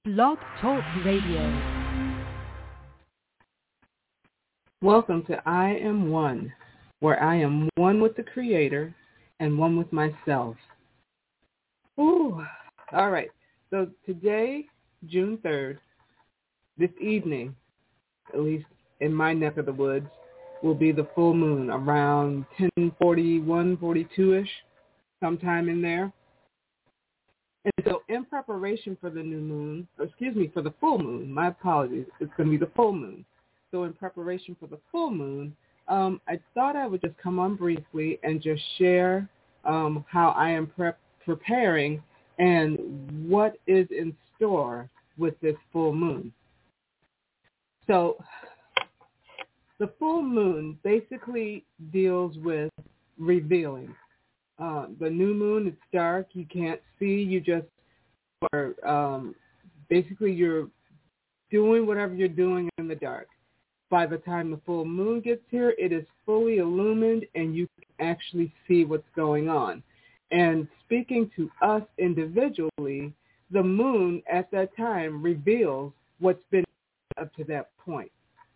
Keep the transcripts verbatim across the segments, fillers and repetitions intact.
Blog Talk Radio. Welcome to I Am One, where I am one with the Creator and one with myself. Ooh, all right. So today, June third, this evening, at least in my neck of the woods, will be the full moon around ten forty-one, forty-two-ish, sometime in there. And so in preparation for the new moon, or excuse me, for the full moon, my apologies, it's going to be the full moon. So in preparation for the full moon, um, I thought I would just come on briefly and just share um, how I am prep- preparing and what is in store with this full moon. So the full moon basically deals with revealing. Uh, the new moon, it's dark, you can't see, you just are, um, basically you're doing whatever you're doing in the dark. By the time the full moon gets here, it is fully illumined and you can actually see what's going on. And speaking to us individually, the moon at that time reveals what's been up to that point.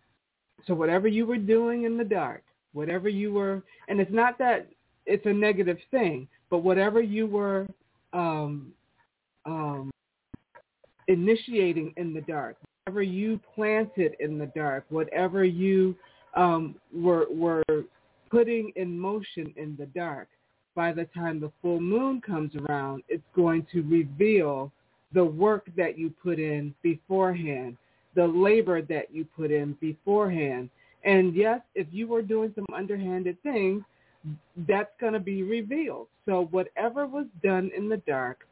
So whatever you were doing in the dark, whatever you were, and it's not that it's a negative thing, but whatever you were um, um, initiating in the dark, whatever you planted in the dark, whatever you um, were, were putting in motion in the dark, by the time the full moon comes around, it's going to reveal the work that you put in beforehand, the labor that you put in beforehand. And yes, if you were doing some underhanded things, that's going to be revealed. So whatever was done in the dark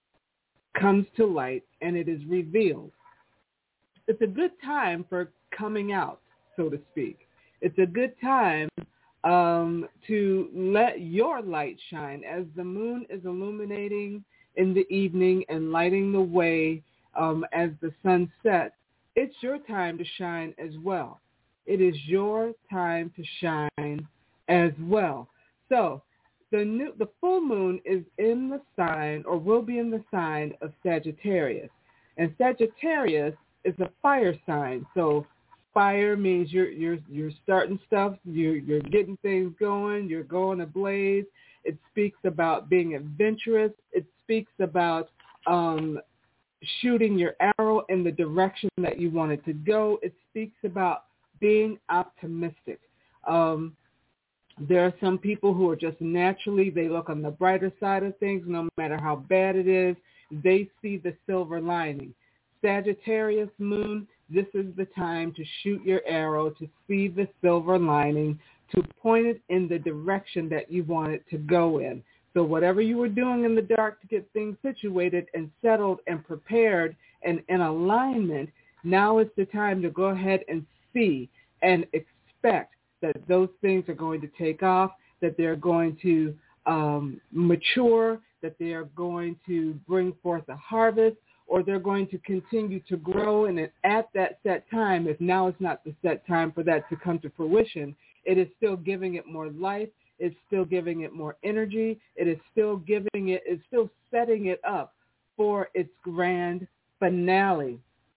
comes to light and it is revealed. It's a good time for coming out, so to speak. It's a good time um, to let your light shine as the moon is illuminating in the evening and lighting the way um, as the sun sets. It's your time to shine as well. It is your time to shine as well. So the new, the full moon is in the sign, or will be in the sign of Sagittarius. And Sagittarius is a fire sign. So fire means you're you're you're starting stuff, you're you're getting things going, you're going ablaze. It speaks about being adventurous. It speaks about um, shooting your arrow in the direction that you want it to go. It speaks about being optimistic. Um, there are some people who are just naturally, they look on the brighter side of things, no matter how bad it is. They see the silver lining. Sagittarius moon, this is the time to shoot your arrow, to see the silver lining, to point it in the direction that you want it to go in. So whatever you were doing in the dark to get things situated and settled and prepared and in alignment, now is the time to go ahead and see and expect that those things are going to take off, that they're going to um, mature, that they are going to bring forth a harvest, or they're going to continue to grow. And at that set time, if now is not the set time for that to come to fruition, it is still giving it more life. It's still giving it more energy. It is still giving it, it's still setting it up for its grand finale.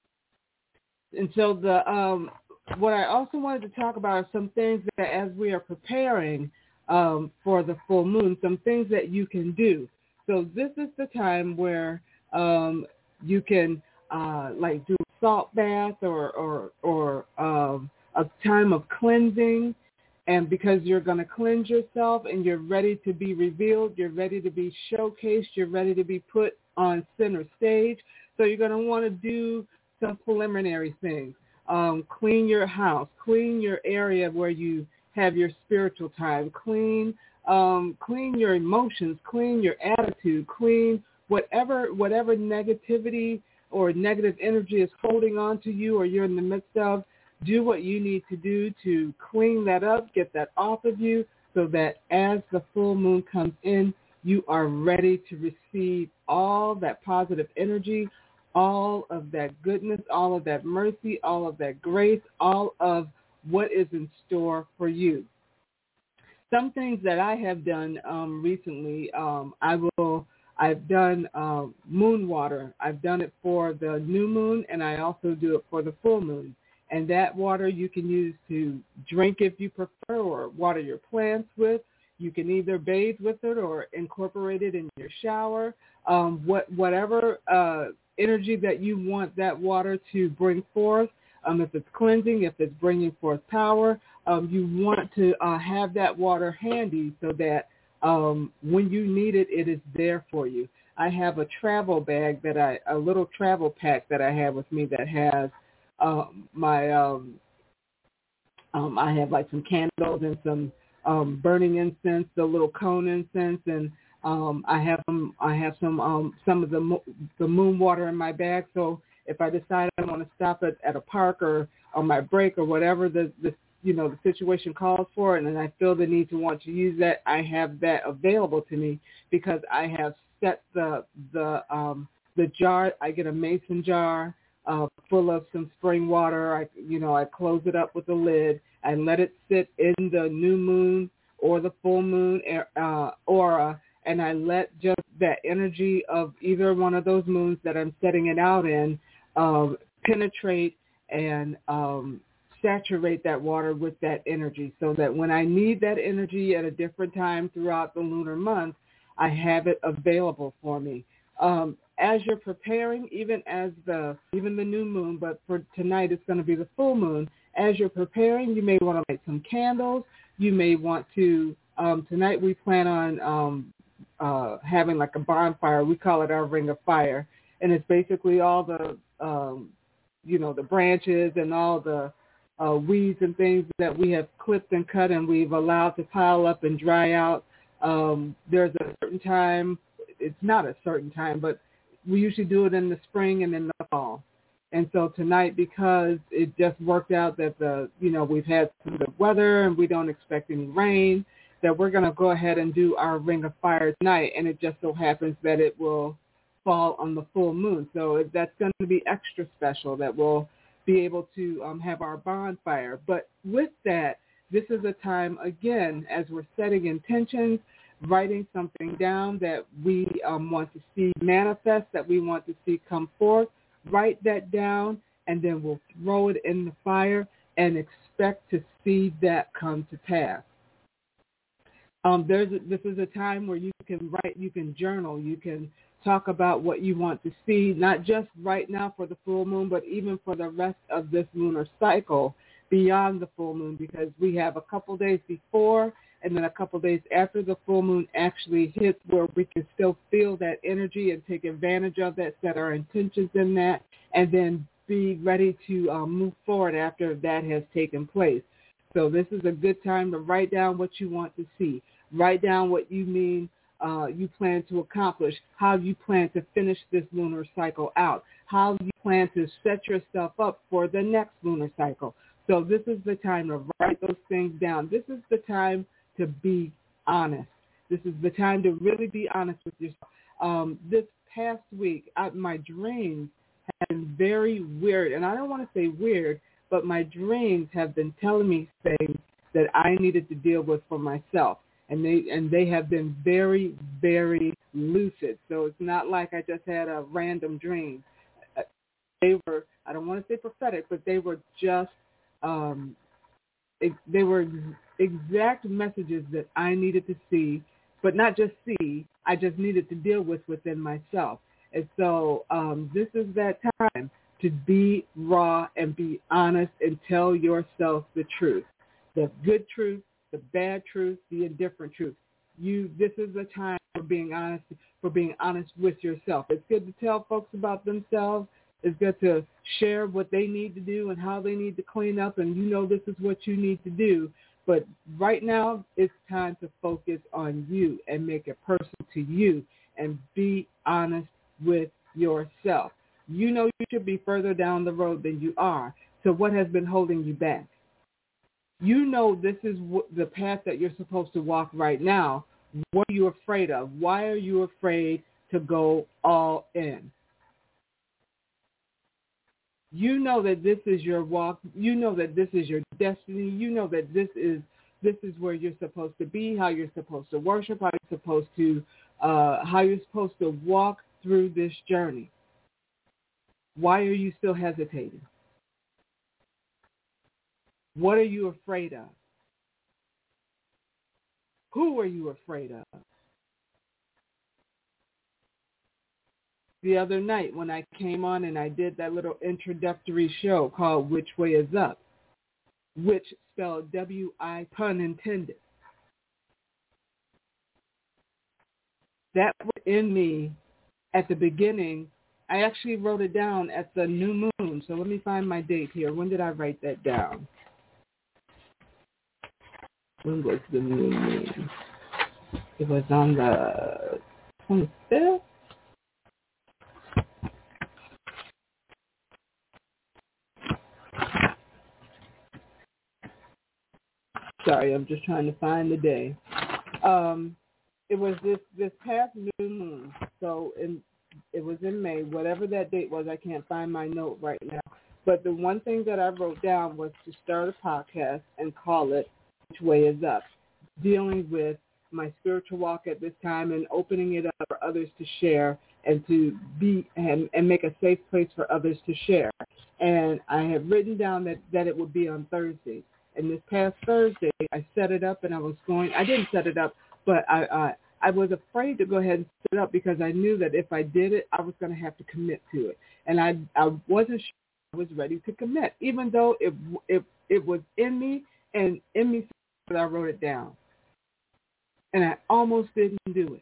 And so the um, what I also wanted to talk about are some things that as we are preparing um, for the full moon, some things that you can do. So this is the time where um, you can uh, like do a salt bath or or, or um, a time of cleansing. And because you're going to cleanse yourself and you're ready to be revealed, you're ready to be showcased, you're ready to be put on center stage. So you're going to want to do some preliminary things. Um, clean your house, clean your area where you have your spiritual time, clean um, clean your emotions, clean your attitude, clean whatever whatever negativity or negative energy is holding on to you or you're in the midst of. Do what you need to do to clean that up, get that off of you, so that as the full moon comes in, you are ready to receive all that positive energy, all of that goodness, all of that mercy, all of that grace, all of what is in store for you. Some things that I have done um, recently, um, I will I've done uh, moon water. I've done it for the new moon, and I also do it for the full moon. And that water you can use to drink if you prefer, or water your plants with. You can either bathe with it or incorporate it in your shower. Um, what, whatever uh, energy that you want that water to bring forth, um, if it's cleansing, if it's bringing forth power, um, you want to uh, have that water handy so that um, when you need it, it is there for you. I have a travel bag that I, a little travel pack that I have with me that has um, my, um, um, I have like some candles and some um, burning incense, the little cone incense, and um, I have some, I have some, um, some of the mo- the moon water in my bag. So if I decide I want to stop at, at a park or on my break or whatever the, the you know, the situation calls for, and then I feel the need to want to use that, I have that available to me because I have set the the um, the jar. I get a mason jar uh, full of some spring water. I you know I close it up with a lid and let it sit in the new moon or the full moon uh, aura, and I let just that energy of either one of those moons that I'm setting it out in um, penetrate and um, saturate that water with that energy so that when I need that energy at a different time throughout the lunar month, I have it available for me. Um, as you're preparing, even as the even the new moon, but for tonight it's going to be the full moon, as you're preparing, you may want to light some candles. You may want to, um, tonight we plan on um, uh, having like a bonfire. We call it our ring of fire. And it's basically all the, um, you know, the branches and all the uh, weeds and things that we have clipped and cut and we've allowed to pile up and dry out. Um, there's a certain time, it's not a certain time, but we usually do it in the spring and in the fall. And so tonight, because it just worked out that the, you know, we've had some good weather and we don't expect any rain, that we're going to go ahead and do our ring of fire tonight. And it just so happens that it will fall on the full moon. So that's going to be extra special that we'll be able to um, have our bonfire. But with that, this is a time, again, as we're setting intentions, writing something down that we um, want to see manifest, that we want to see come forth. Write that down, and then we'll throw it in the fire and expect to see that come to pass. Um, there's a, this is a time where you can write, you can journal, you can talk about what you want to see, not just right now for the full moon, but even for the rest of this lunar cycle beyond the full moon, because we have a couple days before and then a couple days after the full moon actually hits where we can still feel that energy and take advantage of that, set our intentions in that, and then be ready to um, move forward after that has taken place. So this is a good time to write down what you want to see. Write down what you mean uh, you plan to accomplish, how you plan to finish this lunar cycle out, how you plan to set yourself up for the next lunar cycle. So this is the time to write those things down. This is the time to be honest. This is the time to really be honest with yourself. Um, this past week, I, my dreams have been very weird. And I don't want to say weird, but my dreams have been telling me things that I needed to deal with for myself. And they and they have been very, very lucid. So it's not like I just had a random dream. They were, I don't want to say prophetic, but they were just, um, it, they were exact messages that I needed to see, but not just see, I just needed to deal with within myself. And so um, this is that time to be raw and be honest and tell yourself the truth, the good truth, the bad truth, the indifferent truth. You, this is the time for being honest, for being honest with yourself. It's good to tell folks about themselves. It's good to share what they need to do and how they need to clean up, and you know this is what you need to do. But right now, it's time to focus on you and make it personal to you and be honest with yourself. You know you should be further down the road than you are. So what has been holding you back? You know this is the path that you're supposed to walk right now. What are you afraid of? Why are you afraid to go all in? You know that this is your walk. You know that this is your destiny. You know that this is this is where you're supposed to be, how you're supposed to worship, how you're supposed to uh, how you're supposed to walk through this journey. Why are you still hesitating? What are you afraid of? Who are you afraid of? The other night when I came on and I did that little introductory show called Which Way Is Up, which spelled W I pun intended. That was in me at the beginning. I actually wrote it down at the new moon. So let me find my date here. When did I write that down? When was the new moon? It was on the twenty-fifth. Sorry, I'm just trying to find the day. Um, it was this, this past new moon. So in, it was in May, whatever that date was. I can't find my note right now. But the one thing that I wrote down was to start a podcast and call it Which Way Is Up, dealing with my spiritual walk at this time and opening it up for others to share and to be and, and make a safe place for others to share. And I had written down that, that it would be on Thursday. And this past Thursday, I set it up and I was going, I didn't set it up, but I, I, I was afraid to go ahead and set it up because I knew that if I did it, I was going to have to commit to it. And I, I wasn't sure I was ready to commit, even though it, it, it was in me and in me, but I wrote it down. And I almost didn't do it.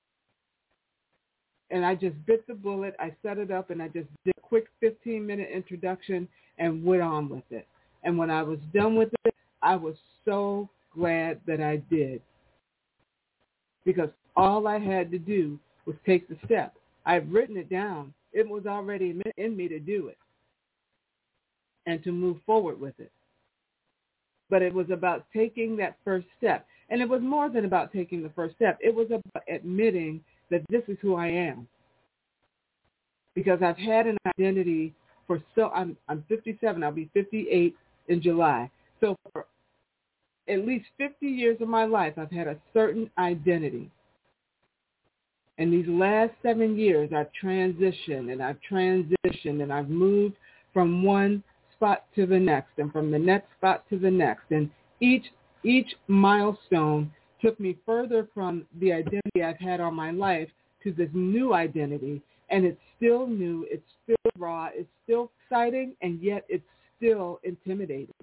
And I just bit the bullet. I set it up and I just did a quick fifteen-minute introduction and went on with it. And when I was done with it, I was so glad that I did. Because all I had to do was take the step. I've written it down. It was already in me to do it and to move forward with it. But it was about taking that first step. And it was more than about taking the first step. It was about admitting that this is who I am. Because I've had an identity for so, I'm, I'm fifty-seven, I'll be fifty-eight in July. So for at least fifty years of my life, I've had a certain identity. And these last seven years, I've transitioned and I've transitioned and I've moved from one spot to the next and from the next spot to the next. And each each milestone took me further from the identity I've had all my life to this new identity. And it's still new, it's still raw, it's still exciting, and yet it's still intimidating.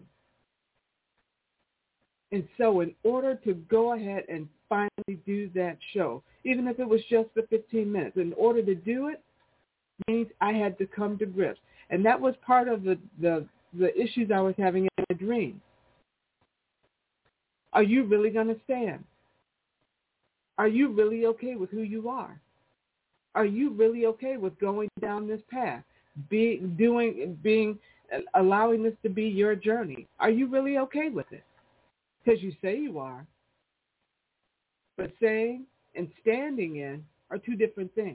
And so in order to go ahead and finally do that show, even if it was just the fifteen minutes, in order to do it, means I had to come to grips. And that was part of the, the, the issues I was having in my dreams. Are you really going to stand? Are you really okay with who you are? Are you really okay with going down this path, be, doing, being, allowing this to be your journey? Are you really okay with it? Because you say you are. But saying and standing in are two different things.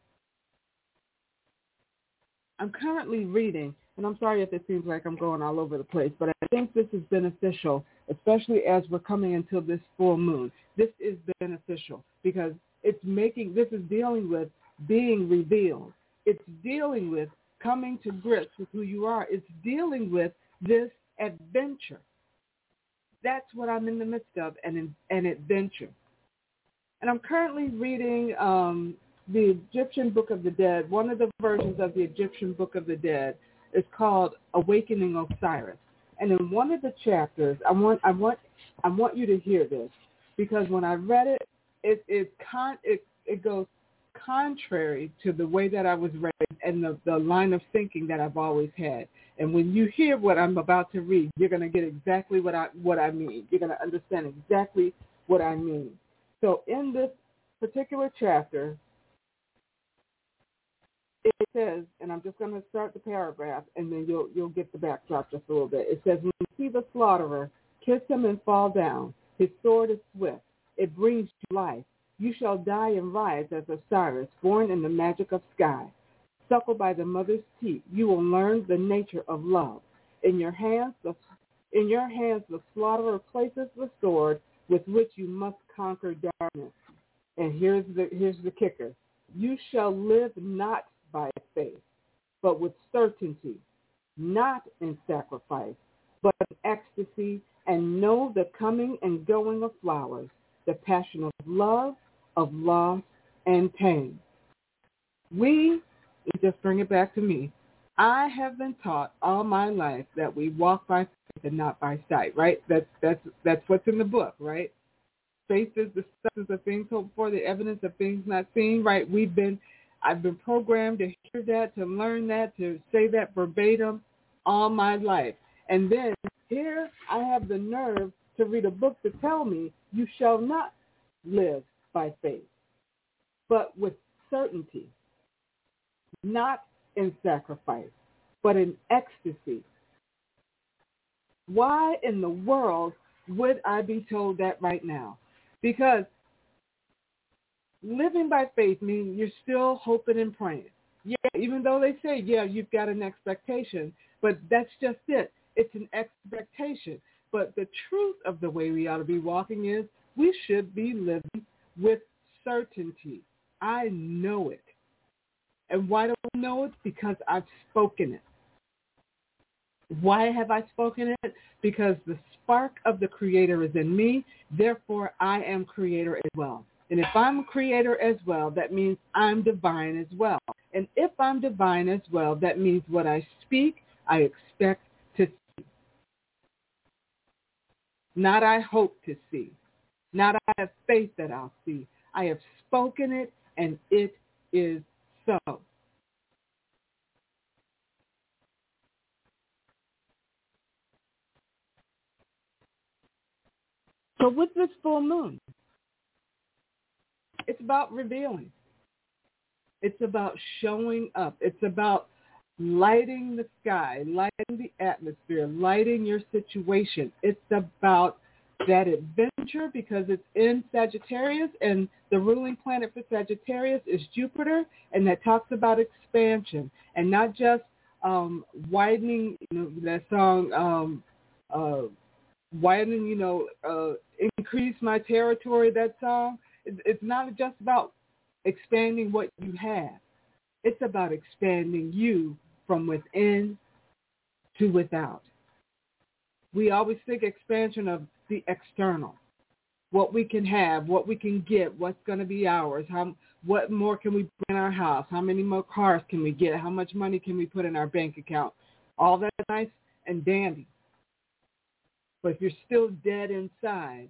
I'm currently reading, and I'm sorry if it seems like I'm going all over the place, but I think this is beneficial, especially as we're coming into this full moon. This is beneficial because it's making, this is dealing with being revealed. It's dealing with coming to grips with who you are. It's dealing with this adventure. That's what I'm in the midst of, an, an adventure. And I'm currently reading um, the Egyptian Book of the Dead. One of the versions of the Egyptian Book of the Dead is called Awakening Osiris. And in one of the chapters, I want I want I want you to hear this because when I read it, it it con it, it goes contrary to the way that I was raised and the, the line of thinking that I've always had. And when you hear what I'm about to read, you're going to get exactly what I what I mean. You're going to understand exactly what I mean. So in this particular chapter, it says, and I'm just going to start the paragraph, and then you'll you'll get the backdrop just a little bit. It says, when you see the slaughterer, kiss him and fall down. His sword is swift. It brings you life. You shall die and rise as Osiris, born in the magic of sky. Suckled by the mother's teat, you will learn the nature of love. In your hands, the, in your hands, the slaughterer places the sword with which you must conquer darkness. And here's the here's the kicker. You shall live not by faith, but with certainty, not in sacrifice, but in ecstasy, and know the coming and going of flowers, the passion of love, of loss, and pain. We, just bring it back to me, I have been taught all my life that we walk by faith and not by sight, right? That's, that's, that's what's in the book, right? Faith is the substance of things hoped for, the evidence of things not seen, right? We've been, I've been programmed to hear that, to learn that, to say that verbatim all my life. And then here I have the nerve to read a book to tell me you shall not live by faith, but with certainty, not in sacrifice, but in ecstasy. Why in the world would I be told that right now? Because living by faith means you're still hoping and praying. Yeah, even though they say, yeah, you've got an expectation, but that's just it. It's an expectation. But the truth of the way we ought to be walking is we should be living with certainty. I know it. And why do I know it? Because I've spoken it. Why have I spoken it? Because the spark of the Creator is in me. Therefore, I am Creator as well. And if I'm a Creator as well, that means I'm divine as well. And if I'm divine as well, that means what I speak, I expect to see. Not I hope to see. Not I have faith that I'll see. I have spoken it, and it is so. So with this full moon, it's about revealing. It's about showing up. It's about lighting the sky, lighting the atmosphere, lighting your situation. It's about that adventure because it's in Sagittarius, and the ruling planet for Sagittarius is Jupiter, and that talks about expansion and not just um, widening, you know, that song, um, uh, widening, you know, uh, increase my territory, that song. It's not just about expanding what you have. It's about expanding you from within to without. We always think expansion of the external, what we can have, what we can get, what's going to be ours, how, what more can we bring in our house, how many more cars can we get, how much money can we put in our bank account. All that's nice and dandy. But if you're still dead inside,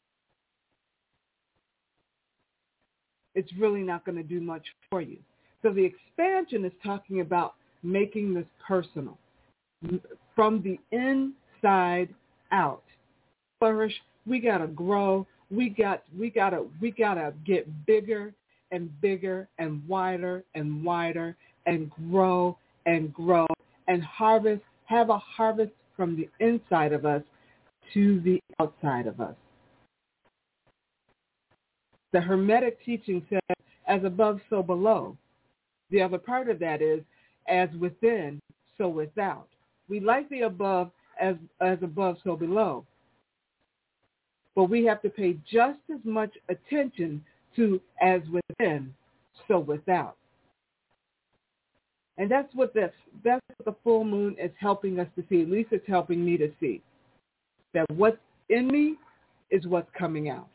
it's really not going to do much for you. So the expansion is talking about making this personal, from the inside out. Flourish. We gotta grow. We got. We gotta. We gotta get bigger and bigger and wider and wider and grow and grow and harvest. Have a harvest from the inside of us to the outside of us. The Hermetic teaching says, as above, so below. The other part of that is, as within, so without. We like the above as, as above, so below. But we have to pay just as much attention to as within, so without. And that's what this, that's what the full moon is helping us to see. At least it's helping me to see. That what's in me is what's coming out.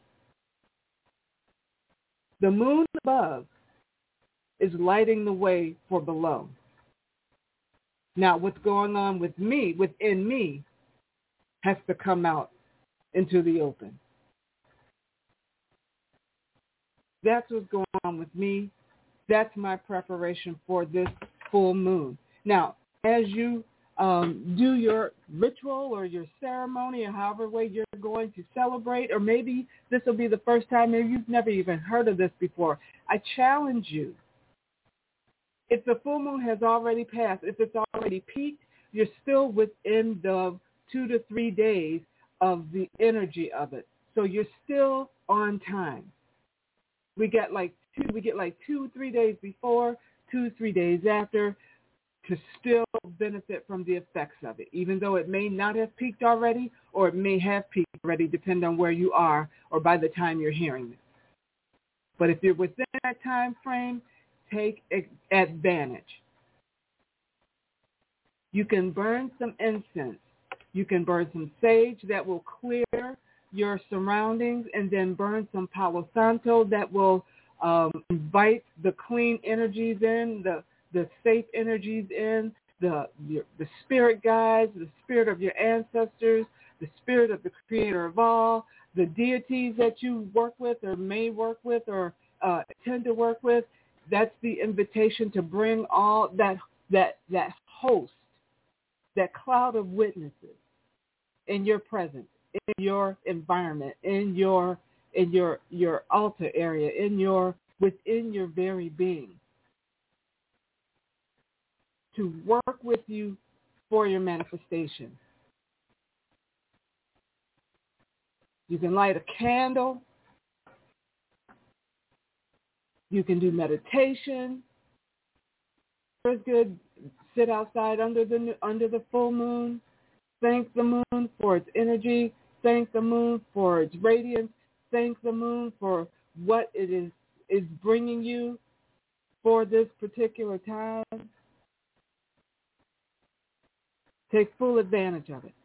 The moon above is lighting the way for below. Now, what's going on with me, within me, has to come out into the open. That's what's going on with me. That's my preparation for this full moon. Now, as you um, do your ritual or your ceremony or however way you're going to celebrate, or maybe this will be the first time, maybe you've never even heard of this before, I challenge you. If the full moon has already passed, if it's already peaked, you're still within the two to three days of the energy of it. So you're still on time. We get like two, we get like two, three days before, two, three days after to still benefit from the effects of it, even though it may not have peaked already or it may have peaked already, depending on where you are or by the time you're hearing it. But if you're within that time frame, take advantage. You can burn some incense. You can burn some sage that will clear your surroundings, and then burn some Palo Santo that will um, invite the clean energies in, the, the safe energies in, the, your, the spirit guides, the spirit of your ancestors, the spirit of the creator of all, the deities that you work with or may work with or uh, tend to work with. That's the invitation to bring all that, that, that host, that cloud of witnesses in your presence, in your environment, in your in your your altar area, in your within your very being, to work with you for your manifestation. You can light a candle. You can do meditation. It's good. Sit outside under the under the full moon. Thank the moon for its energy. Thank the moon for its radiance. Thank the moon for what it is is bringing you for this particular time. Take full advantage of it.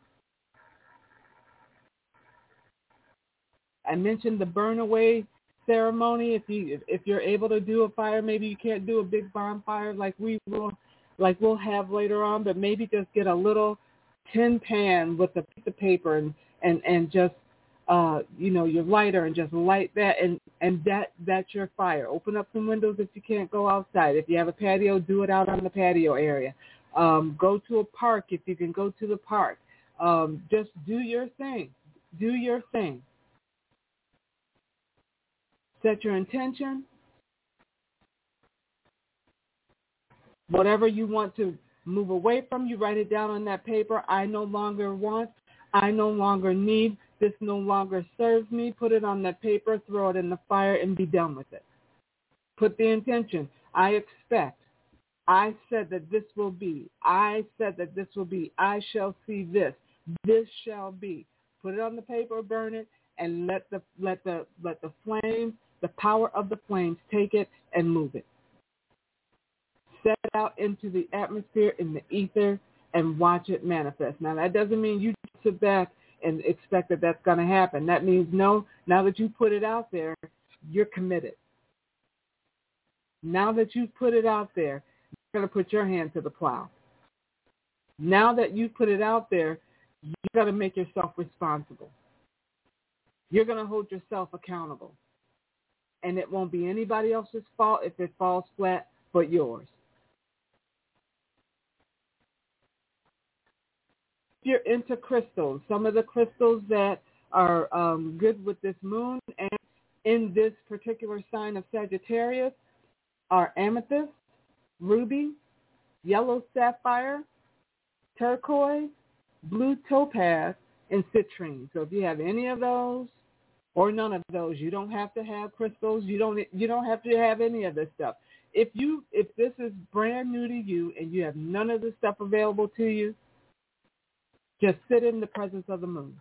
I mentioned the burn away ceremony. If you if you're able to do a fire, maybe you can't do a big bonfire like we will, like we'll have later on, but maybe just get a little tin pan with a piece of paper and and and just uh you know your lighter and just light that, and and that that's your fire. Open up some windows if you can't go outside. If you have a patio, do it out on the patio area. Um, go to a park if you can go to the park. Um, just do your thing. Do your thing. Set your intention. Whatever you want to move away from, you write it down on that paper. I no longer want, I no longer need, this no longer serves me. Put it on that paper, throw it in the fire, and be done with it. Put the intention. I expect. I said that this will be. I said that this will be. I shall see this. This shall be. Put it on the paper, burn it, and let the let the let the flames, the power of the flames, take it and move it. Set it out into the atmosphere, in the ether, and watch it manifest. Now, that doesn't mean you sit back and expect that that's going to happen. That means, no, now that you put it out there, you're committed. Now that you've put it out there, you're going to put your hand to the plow. Now that you've put it out there, you've got to make yourself responsible. You're going to hold yourself accountable. And it won't be anybody else's fault if it falls flat but yours. If you're into crystals, some of the crystals that are um, good with this moon and in this particular sign of Sagittarius are amethyst, ruby, yellow sapphire, turquoise, blue topaz, and citrine. So if you have any of those or none of those, you don't have to have crystals. You don't you don't have to have any of this stuff. If you if this is brand new to you and you have none of this stuff available to you, just sit in the presence of the moon.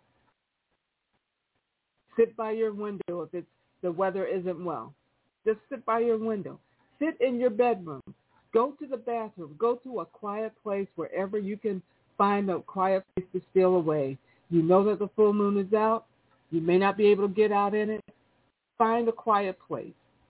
Sit by your window if it's the weather isn't well. Just sit by your window. Sit in your bedroom. Go to the bathroom. Go to a quiet place wherever you can find a quiet place to steal away. You know that the full moon is out. You may not be able to get out in it. Find a quiet place.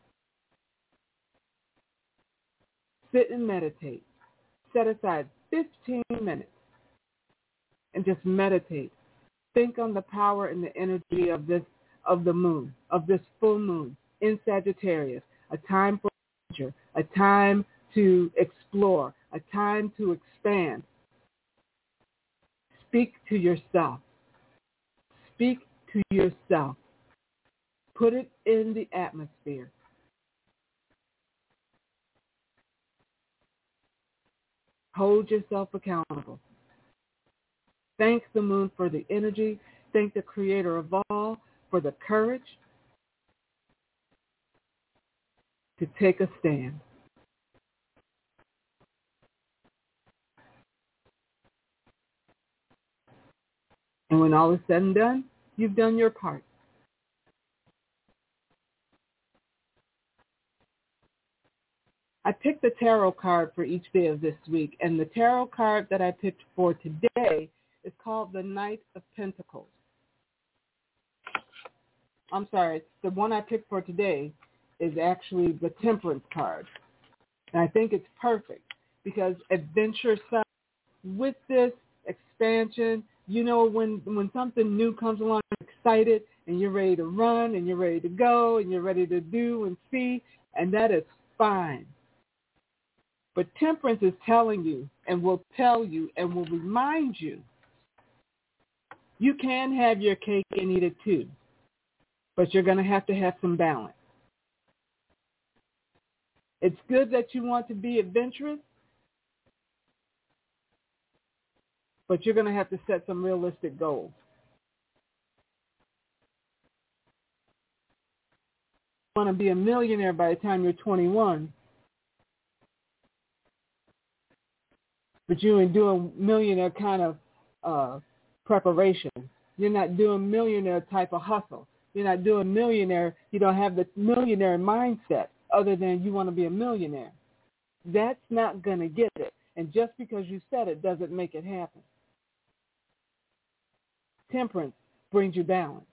Sit and meditate. Set aside fifteen minutes and just meditate. Think on the power and the energy of this, of the moon, of this full moon in Sagittarius, a time for adventure, a time to explore, a time to expand. Speak to yourself. Speak to yourself. Put it in the atmosphere. Hold yourself accountable. Thank the moon for the energy. Thank the creator of all for the courage to take a stand. And when all is said and done, you've done your part. picked the tarot card for each day of this week, and the tarot card that I picked for today is called the Knight of Pentacles. I'm sorry, the one I picked for today is actually the Temperance card. And I think it's perfect because adventure side with this expansion, you know, when when something new comes along, you're excited and you're ready to run and you're ready to go and you're ready to do and see, and that is fine. But Temperance is telling you and will tell you and will remind you, you can have your cake and eat it too, but you're going to have to have some balance. It's good that you want to be adventurous, but you're going to have to set some realistic goals. You want to be a millionaire by the time you're twenty-one, but you ain't doing millionaire kind of uh, preparation. You're not doing millionaire type of hustle. You're not doing millionaire. You don't have the millionaire mindset other than you want to be a millionaire. That's not going to get it. And just because you said it doesn't make it happen. Temperance brings you balance.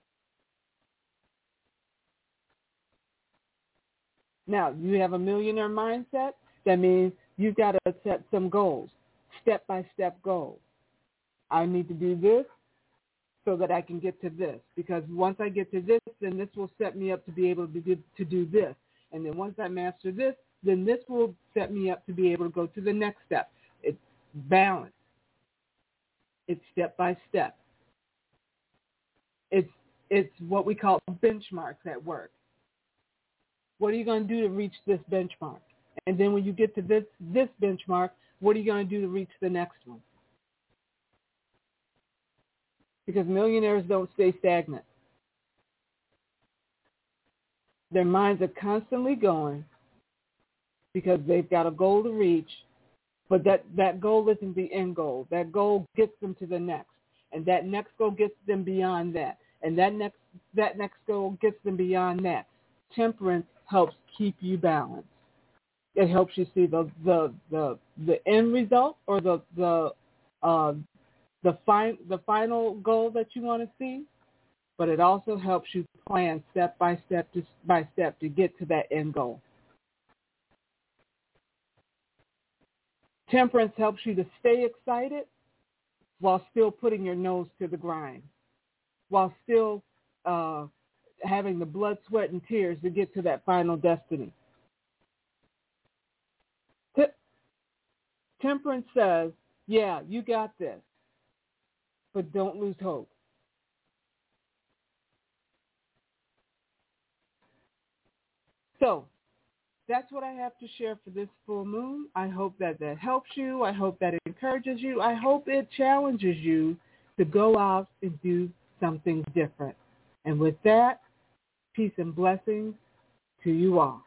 Now, you have a millionaire mindset. That means you've got to set some goals, step-by-step goals. I need to do this so that I can get to this, because once I get to this, then this will set me up to be able to do, to do this. And then once I master this, then this will set me up to be able to go to the next step. It's balance. It's step-by-step. It's it's what we call benchmarks at work. What are you going to do to reach this benchmark? And then when you get to this this benchmark, what are you going to do to reach the next one? Because millionaires don't stay stagnant. Their minds are constantly going because they've got a goal to reach, but that, that goal isn't the end goal. That goal gets them to the next, and that next goal gets them beyond that, and that next that next goal gets them beyond that. Temperance helps keep you balanced. It helps you see the the the, the end result or the the uh, the fin- the final goal that you want to see, but it also helps you plan step by step to, by step to get to that end goal. Temperance helps you to stay excited while still putting your nose to the grind, while still uh, having the blood, sweat, and tears to get to that final destiny. Temperance says, yeah, you got this, but don't lose hope. So that's what I have to share for this full moon. I hope that that helps you. I hope that it encourages you. I hope it challenges you to go out and do something different. And with that, peace and blessings to you all.